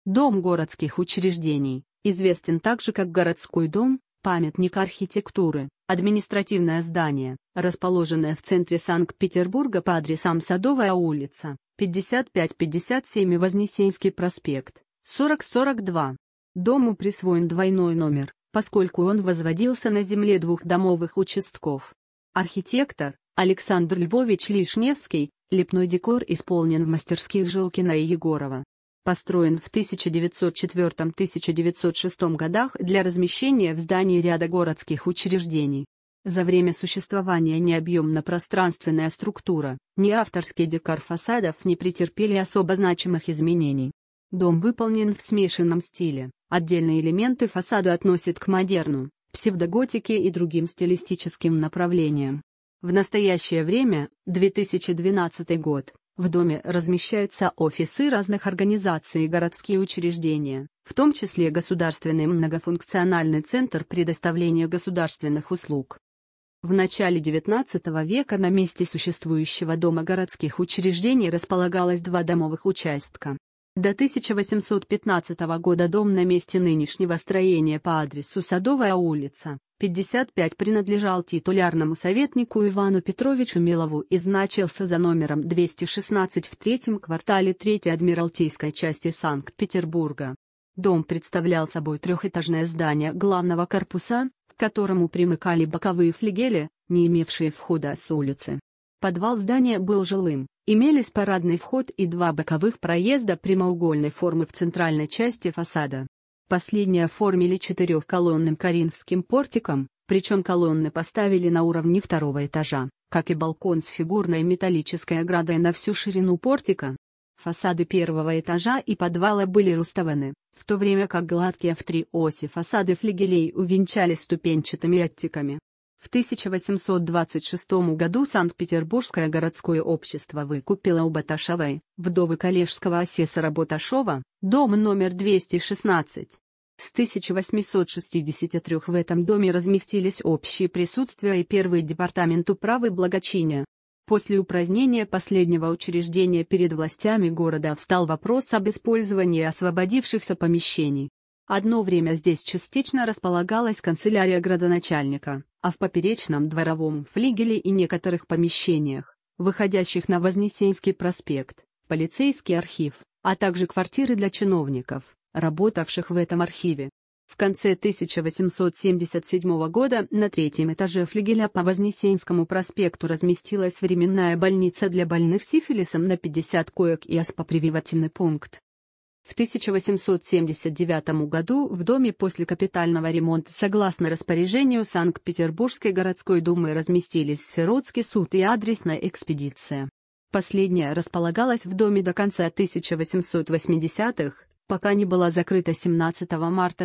Дом городских учреждений, известен также как городской дом, памятник архитектуры, административное здание, расположенное в центре Санкт-Петербурга по адресам Садовая улица, 55-57 и Вознесенский проспект, 40-42. Дому присвоен двойной номер, поскольку он возводился на земле двухдомовых участков. Архитектор Александр Львович Лишневский, лепной декор исполнен в мастерских Жилкина и Егорова. Построен в 1904-1906 годах для размещения в здании ряда городских учреждений. За время существования ни объемно-пространственная структура, ни авторский декор фасадов не претерпели особо значимых изменений. Дом выполнен в смешанном стиле, отдельные элементы фасада относят к модерну, псевдоготике и другим стилистическим направлениям. В настоящее время, 2012 год, в доме размещаются офисы разных организаций и городские учреждения, в том числе Государственный многофункциональный центр предоставления государственных услуг. В начале XIX века на месте существующего дома городских учреждений располагалось два домовых участка. До 1815 года дом на месте нынешнего строения по адресу Садовая улица, 55 принадлежал титулярному советнику Ивану Петровичу Милову и значился за номером 216 в третьем квартале 3-й Адмиралтейской части Санкт-Петербурга. Дом представлял собой трехэтажное здание главного корпуса, к которому примыкали боковые флигели, не имевшие входа с улицы. Подвал здания был жилым, имелись парадный вход и два боковых проезда прямоугольной формы в центральной части фасада. Последние оформили четырехколонным коринфским портиком, причем колонны поставили на уровне второго этажа, как и балкон с фигурной металлической оградой на всю ширину портика. Фасады первого этажа и подвала были рустованы, в то время как гладкие в три оси фасады флигелей увенчались ступенчатыми аттиками. В 1826 году Санкт-Петербургское городское общество выкупило у Баташевой, вдовы коллежского асессора Боташова, дом номер 216. С 1863 в этом доме разместились общие присутствия и первый департамент управы благочиния. После упразднения последнего учреждения перед властями города встал вопрос об использовании освободившихся помещений. Одно время здесь частично располагалась канцелярия градоначальника, а в поперечном дворовом флигеле и некоторых помещениях, выходящих на Вознесенский проспект, полицейский архив, а также квартиры для чиновников, работавших в этом архиве. В конце 1877 года на третьем этаже флигеля по Вознесенскому проспекту разместилась временная больница для больных сифилисом на 50 коек и оспопрививательный пункт. В 1879 году в доме после капитального ремонта согласно распоряжению Санкт-Петербургской городской думы разместились сиротский суд и адресная экспедиция. Последняя располагалась в доме до конца 1880-х, пока не была закрыта 17 марта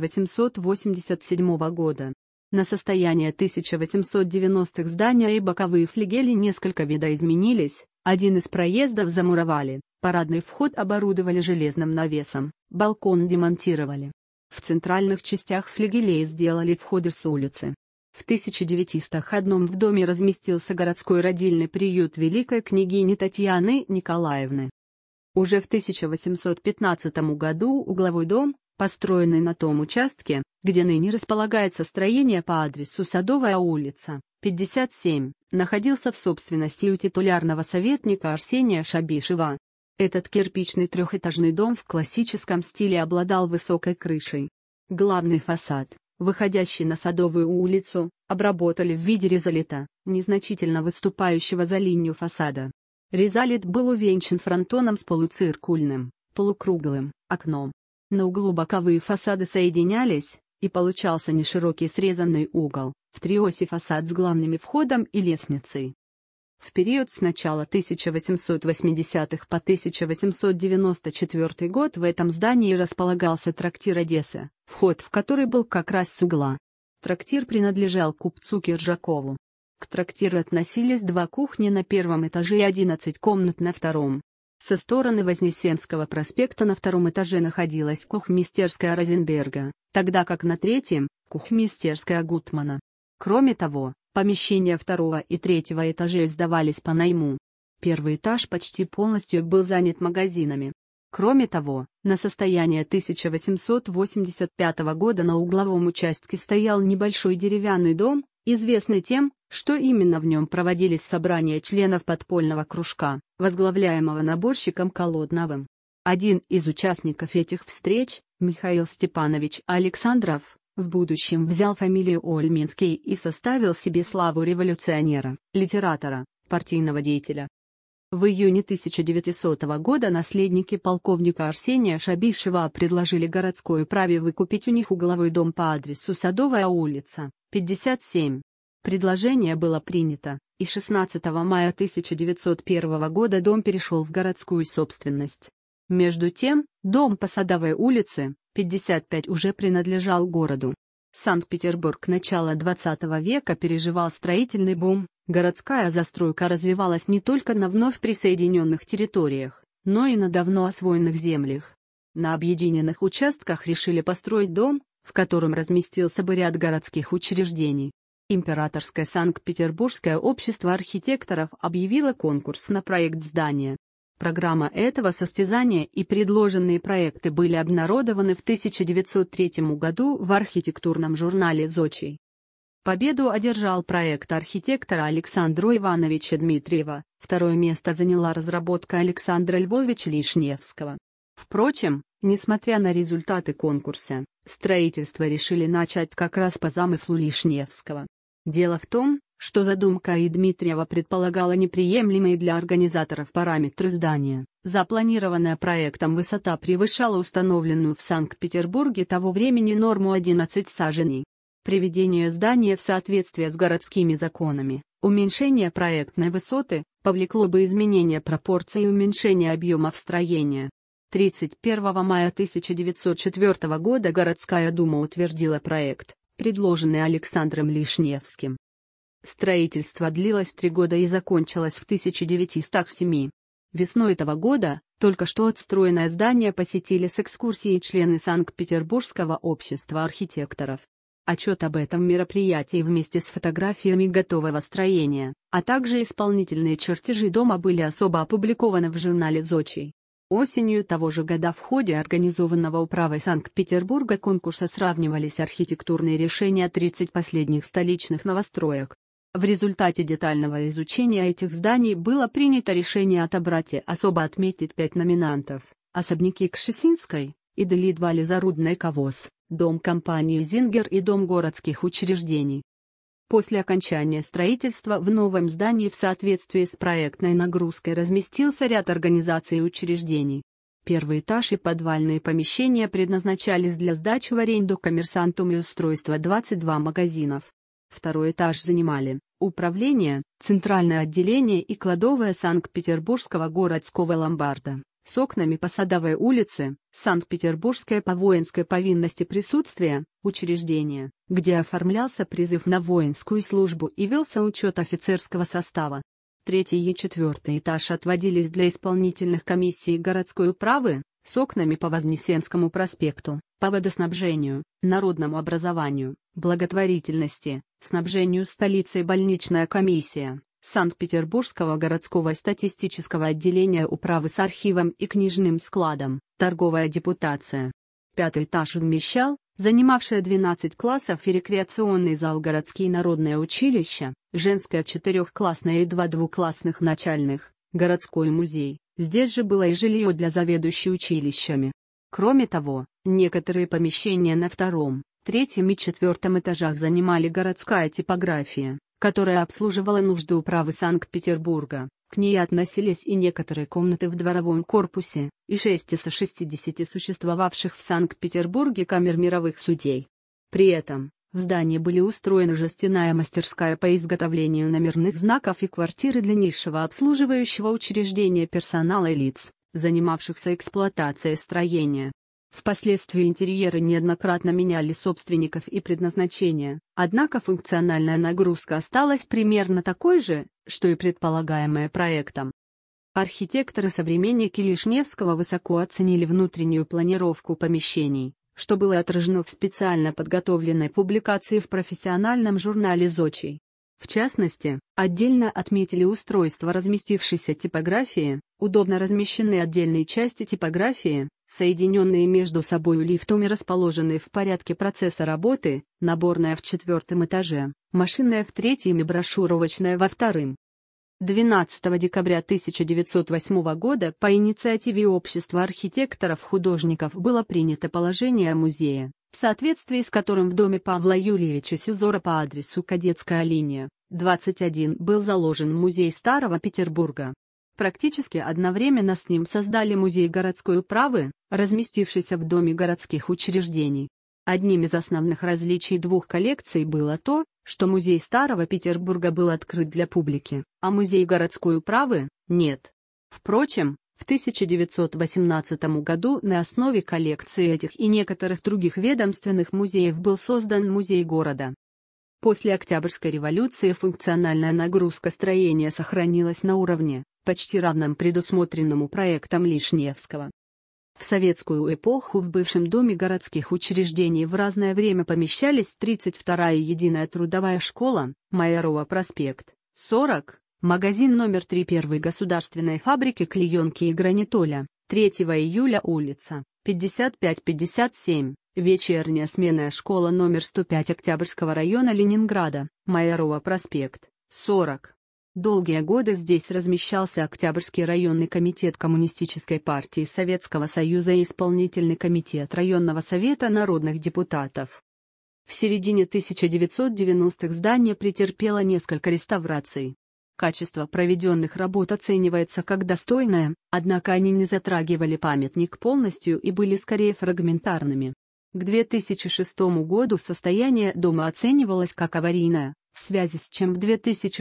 1887 года. На состояние 1890-х здания и боковые флигели несколько видоизменились, один из проездов замуровали, парадный вход оборудовали железным навесом, балкон демонтировали. В центральных частях флигелей сделали входы с улицы. В 1901 в доме разместился городской родильный приют великой княгини Татьяны Николаевны. Уже в 1815 году угловой дом, построенный на том участке, где ныне располагается строение по адресу Садовая улица, 57, находился в собственности у титулярного советника Арсения Шабишева. Этот кирпичный трехэтажный дом в классическом стиле обладал высокой крышей. Главный фасад, выходящий на Садовую улицу, обработали в виде ризолита, незначительно выступающего за линию фасада. Ризолит был увенчан фронтоном с полуциркульным, полукруглым окном. На углу боковые фасады соединялись, и получался неширокий срезанный угол, в три оси фасад с главным входом и лестницей. В период с начала 1880-х по 1894 год в этом здании располагался трактир «Одесса», вход в который был как раз с угла. Трактир принадлежал купцу Киржакову. К трактиру относились два кухни на первом этаже и 11 комнат на втором. Со стороны Вознесенского проспекта на втором этаже находилась кухмистерская Розенберга, тогда как на третьем – кухмистерская Гутмана. Кроме того, помещения второго и третьего этажей сдавались по найму. Первый этаж почти полностью был занят магазинами. Кроме того, на состояние 1885 года на угловом участке стоял небольшой деревянный дом, известный тем, что именно в нем проводились собрания членов подпольного кружка, возглавляемого наборщиком Колодновым. Один из участников этих встреч, Михаил Степанович Александров, в будущем взял фамилию Ольминский и составил себе славу революционера, литератора, партийного деятеля. В июне 1900 года наследники полковника Арсения Шабишева предложили городской управе выкупить у них угловой дом по адресу Садовая улица, 57. Предложение было принято, и 16 мая 1901 года дом перешел в городскую собственность. Между тем, дом по Садовой улице, 55 уже принадлежал городу. Санкт-Петербург начала XX века переживал строительный бум, городская застройка развивалась не только на вновь присоединенных территориях, но и на давно освоенных землях. На объединенных участках решили построить дом, в котором разместился бы ряд городских учреждений. Императорское Санкт-Петербургское общество архитекторов объявило конкурс на проект здания. Программа этого состязания и предложенные проекты были обнародованы в 1903 году в архитектурном журнале «Зодчий». Победу одержал проект архитектора Александра Ивановича Дмитриева, второе место заняла разработка Александра Львовича Лишневского. Впрочем, несмотря на результаты конкурса, строительство решили начать как раз по замыслу Лишневского. Дело в том, что задумка Дмитриева предполагала неприемлемые для организаторов параметры здания. Запланированная проектом высота превышала установленную в Санкт-Петербурге того времени норму 11 саженей. Приведение здания в соответствие с городскими законами, уменьшение проектной высоты, повлекло бы изменение пропорций и уменьшение объемов строения. 31 мая 1904 года городская дума утвердила проект, предложенный Александром Лишневским. Строительство длилось 3 года и закончилось в 1907. Весной этого года, только что отстроенное здание посетили с экскурсией члены Санкт-Петербургского общества архитекторов. Отчет об этом мероприятии вместе с фотографиями готового строения, а также исполнительные чертежи дома были особо опубликованы в журнале «Зодчий». Осенью того же года в ходе организованного управой Санкт-Петербурга конкурса сравнивались архитектурные решения 30 последних столичных новостроек. В результате детального изучения этих зданий было принято решение отобрать и особо отметить 5 номинантов: особняки Кшесинской, Идолидвали Зарудной Ковоз, дом компании «Зингер» и дом городских учреждений. После окончания строительства в новом здании в соответствии с проектной нагрузкой разместился ряд организаций и учреждений. Первый этаж и подвальные помещения предназначались для сдачи в аренду коммерсантам и устройства 22 магазинов. Второй этаж занимали управление, центральное отделение и кладовая Санкт-Петербургского городского ломбарда, с окнами по Садовой улице, Санкт-Петербургское по воинской повинности присутствие, учреждение, где оформлялся призыв на воинскую службу и велся учет офицерского состава. Третий и четвертый этаж отводились для исполнительных комиссий городской управы, с окнами по Вознесенскому проспекту, по водоснабжению, народному образованию, благотворительности, снабжению столицы и больничная комиссия Санкт-Петербургского городского статистического отделения управы с архивом и книжным складом, торговая депутация. Пятый этаж вмещал, занимавшее 12 классов и рекреационный зал городские народное училище, женское 4-классное и 2 двуклассных начальных, городской музей. Здесь же было и жилье для заведующей училищами. Кроме того, некоторые помещения на втором, третьем и четвертом этажах занимали городская типография, которая обслуживала нужды управы Санкт-Петербурга. К ней относились и некоторые комнаты в дворовом корпусе, и 6 из 60 существовавших в Санкт-Петербурге камер мировых судей. При этом, в здании были устроены жестяная мастерская по изготовлению номерных знаков и квартиры для низшего обслуживающего учреждения персонала и лиц, занимавшихся эксплуатацией строения. Впоследствии интерьеры неоднократно меняли собственников и предназначение, однако функциональная нагрузка осталась примерно такой же, что и предполагаемая проектом. Архитекторы-современники Лишневского высоко оценили внутреннюю планировку помещений, что было отражено в специально подготовленной публикации в профессиональном журнале «Зодчий». В частности, отдельно отметили устройство разместившейся типографии, удобно размещенные отдельные части типографии, соединенные между собой лифтами, расположенные в порядке процесса работы, наборная в 4-м этаже, машинная в 3-м и брошюровочная во 2-м. 12 декабря 1908 года по инициативе Общества архитекторов-художников было принято положение о музее, в соответствии с которым в доме Павла Юльевича Сюзора по адресу Кадетская линия, 21 был заложен музей Старого Петербурга. Практически одновременно с ним создали музей городской управы, разместившийся в Доме городских учреждений. Одним из основных различий двух коллекций было то, что музей Старого Петербурга был открыт для публики, а музей городской управы – нет. Впрочем, в 1918 году на основе коллекции этих и некоторых других ведомственных музеев был создан музей города. После Октябрьской революции функциональная нагрузка строения сохранилась на уровне, почти равном предусмотренному проектом Лишневского. В советскую эпоху в бывшем Доме городских учреждений в разное время помещались 32-я единая трудовая школа, Майорова проспект, 40, магазин номер 3 первой государственной фабрики клеенки и гранитоля, 3 июля улица, 55-57, вечерняя сменная школа номер 105 Октябрьского района Ленинграда, Майорова проспект, 40. Долгие годы здесь размещался Октябрьский районный комитет Коммунистической партии Советского Союза и исполнительный комитет районного совета народных депутатов. В середине 1990-х здание претерпело несколько реставраций. Качество проведенных работ оценивается как достойное, однако они не затрагивали памятник полностью и были скорее фрагментарными. К 2006 году состояние дома оценивалось как аварийное, в связи с чем в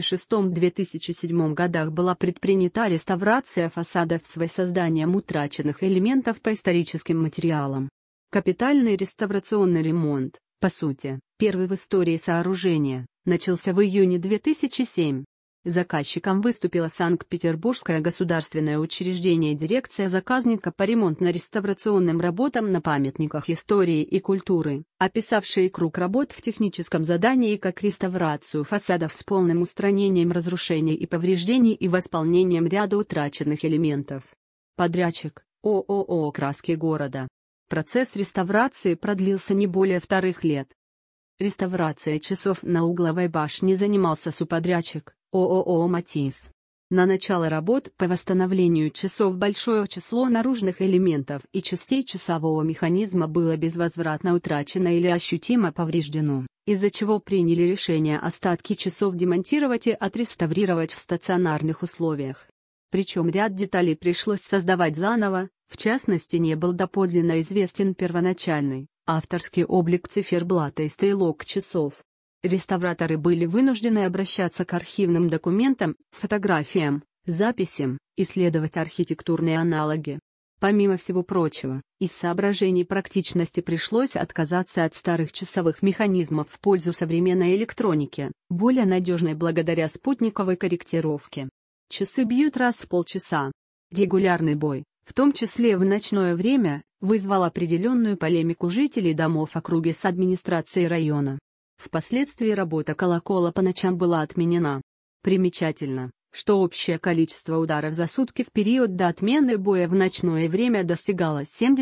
2006-2007 годах была предпринята реставрация фасадов с воссозданием утраченных элементов по историческим материалам. Капитальный реставрационный ремонт, по сути, первый в истории сооружения, начался в июне 2007. Заказчиком выступило Санкт-Петербургское государственное учреждение «Дирекция заказника по ремонтно-реставрационным работам на памятниках истории и культуры», описавшие круг работ в техническом задании как реставрацию фасадов с полным устранением разрушений и повреждений и восполнением ряда утраченных элементов. Подрядчик – ООО «Краски города». Процесс реставрации продлился не более 2 лет. Реставрацией часов на угловой башне занимался субподрядчик ООО «Матис». На начало работ по восстановлению часов большое число наружных элементов и частей часового механизма было безвозвратно утрачено или ощутимо повреждено, из-за чего приняли решение остатки часов демонтировать и отреставрировать в стационарных условиях. Причем ряд деталей пришлось создавать заново, в частности не был доподлинно известен первоначальный, авторский облик циферблата и стрелок часов. Реставраторы были вынуждены обращаться к архивным документам, фотографиям, записям, исследовать архитектурные аналоги. Помимо всего прочего, из соображений практичности пришлось отказаться от старых часовых механизмов в пользу современной электроники, более надежной благодаря спутниковой корректировке. Часы бьют раз в полчаса. Регулярный бой, в том числе в ночное время, вызвал определенную полемику жителей домов округи с администрацией района. Впоследствии работа колокола по ночам была отменена. Примечательно, что общее количество ударов за сутки в период до отмены боя в ночное время достигало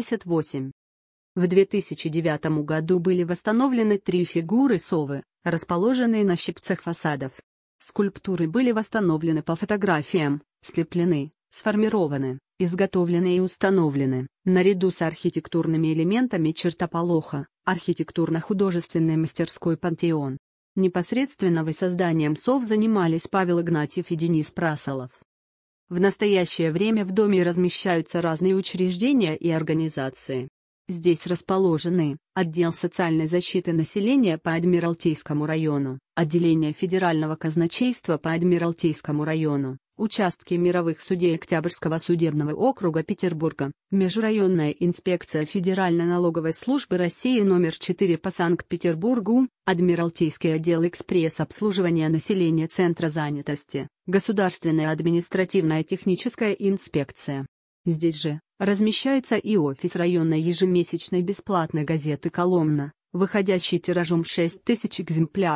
78. В 2009 году были восстановлены 3 фигуры совы, расположенные на щипцах фасадов. Скульптуры были восстановлены по фотографиям, слеплены, сформированы, изготовлены и установлены, наряду с архитектурными элементами чертополоха, архитектурно-художественной мастерской «Пантеон». Непосредственно воссозданием сов занимались Павел Игнатьев и Денис Прасолов. В настоящее время в доме размещаются разные учреждения и организации. Здесь расположены отдел социальной защиты населения по Адмиралтейскому району, отделение Федерального казначейства по Адмиралтейскому району, участки мировых судей Октябрьского судебного округа Петербурга, межрайонная инспекция Федеральной налоговой службы России номер 4 по Санкт-Петербургу, Адмиралтейский отдел экспресс-обслуживания населения Центра занятости, Государственная административная техническая инспекция. Здесь же размещается и офис районной ежемесячной бесплатной газеты «Коломна», выходящей тиражом 6000 экземпляров,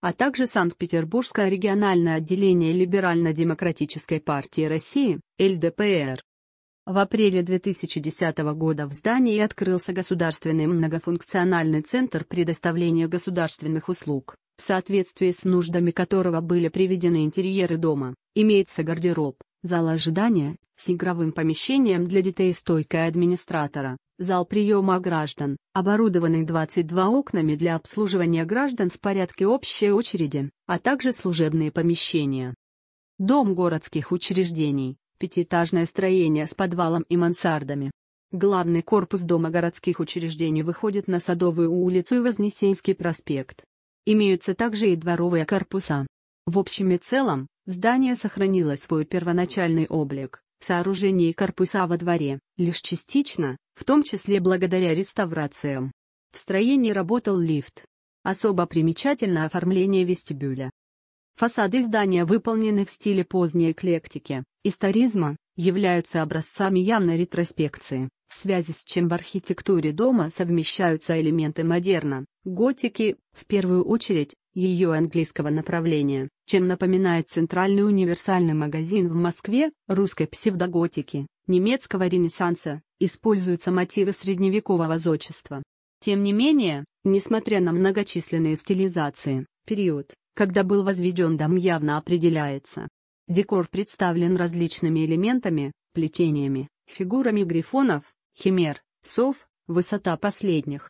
а также Санкт-Петербургское региональное отделение Либерально-демократической партии России, ЛДПР. В апреле 2010 года в здании открылся государственный многофункциональный центр предоставления государственных услуг, в соответствии с нуждами которого были приведены интерьеры дома. Имеется гардероб, зал ожидания, с игровым помещением для детей и стойкой администратора, зал приема граждан, оборудованный 22 окнами для обслуживания граждан в порядке общей очереди, а также служебные помещения. Дом городских учреждений. Пятиэтажное строение с подвалом и мансардами. Главный корпус Дома городских учреждений выходит на Садовую улицу и Вознесенский проспект. Имеются также и дворовые корпуса. В общем и целом, здание сохранило свой первоначальный облик, сооружения и корпуса во дворе, лишь частично, в том числе благодаря реставрациям. В строении работал лифт. Особо примечательно оформление вестибюля. Фасады здания выполнены в стиле поздней эклектики, историзма, являются образцами явной ретроспекции, в связи с чем в архитектуре дома совмещаются элементы модерна, готики, в первую очередь, ее английского направления, чем напоминает Центральный универсальный магазин в Москве, русской псевдоготики, немецкого ренессанса, используются мотивы средневекового зодчества. Тем не менее, несмотря на многочисленные стилизации, период, когда был возведен дом, явно определяется. Декор представлен различными элементами, плетениями, фигурами грифонов, химер, сов, высота последних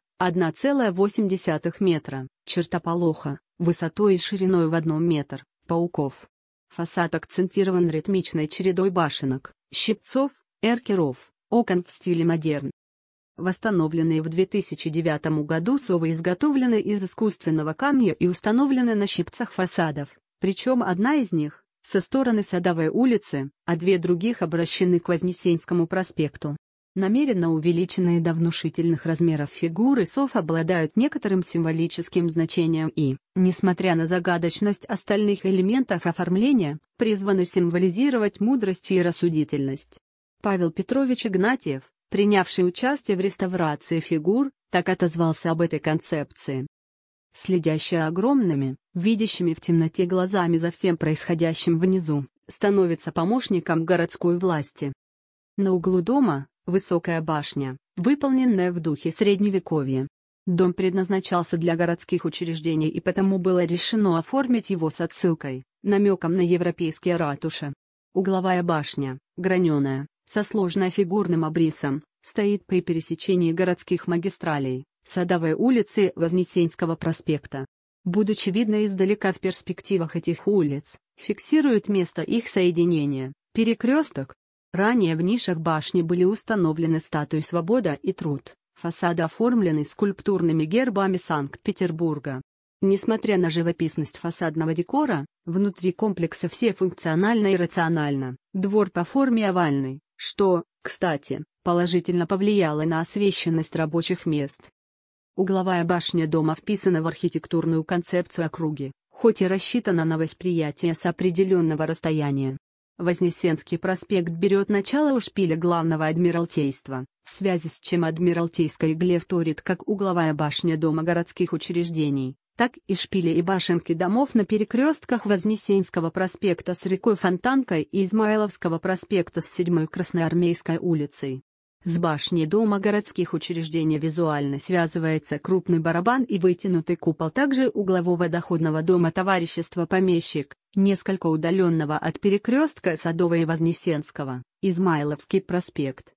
1,8 метра, чертополоха, высотой и шириной в 1 метр, пауков. Фасад акцентирован ритмичной чередой башенок, щипцов, эркеров, окон в стиле модерн. Восстановленные в 2009 году совы изготовлены из искусственного камня и установлены на щипцах фасадов, причем одна из них – со стороны Садовой улицы, а две других обращены к Вознесенскому проспекту. Намеренно увеличенные до внушительных размеров фигуры сов обладают некоторым символическим значением и, несмотря на загадочность остальных элементов оформления, призваны символизировать мудрость и рассудительность. Павел Петрович Игнатьев, принявший участие в реставрации фигур, так отозвался об этой концепции. Следящая огромными, видящими в темноте глазами за всем происходящим внизу, становится помощником городской власти. На углу дома – высокая башня, выполненная в духе Средневековья. Дом предназначался для городских учреждений, и потому было решено оформить его с отсылкой, намеком на европейские ратуши. Угловая башня, граненая, со сложно-фигурным обрисом, стоит при пересечении городских магистралей, Садовой улицы и Вознесенского проспекта. Будучи видно издалека в перспективах этих улиц, фиксирует место их соединения, перекресток. Ранее в нишах башни были установлены статуи «Свобода» и «Труд», фасады оформлены скульптурными гербами Санкт-Петербурга. Несмотря на живописность фасадного декора, внутри комплекса все функционально и рационально. Двор по форме овальный, что, кстати, положительно повлияло на освещенность рабочих мест. Угловая башня дома вписана в архитектурную концепцию округи, хоть и рассчитана на восприятие с определенного расстояния. Вознесенский проспект берет начало у шпиля главного адмиралтейства, в связи с чем Адмиралтейской игле вторит как угловая башня Дома городских учреждений, так и шпили и башенки домов на перекрестках Вознесенского проспекта с рекой Фонтанкой и Измайловского проспекта с 7-й Красноармейской улицей. С башней Дома городских учреждений визуально связывается крупный барабан и вытянутый купол также углового доходного дома товарищества «Помещик», несколько удаленного от перекрестка Садовой и Вознесенского, Измайловский проспект,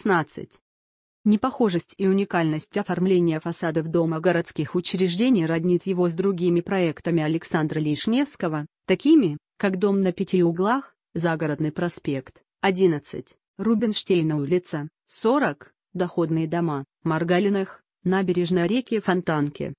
16. Непохожесть и уникальность оформления фасадов Дома городских учреждений роднит его с другими проектами Александра Лишневского, такими, как дом на 5 углах, Загородный проспект, 11, Рубинштейна улица, 40, доходные дома, Маргалиных, набережная реки Фонтанки,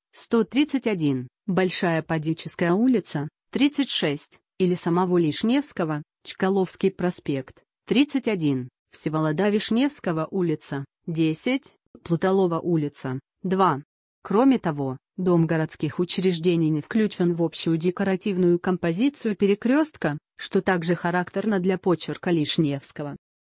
131, Большая Падическая улица, 36, или самого Лишневского, Чкаловский проспект, 31, Всеволода Вишневского улица, 10, Плуталова улица, 2. Кроме того, Дом городских учреждений не включен в общую декоративную композицию перекрестка, что также характерно для почерка Лишневского.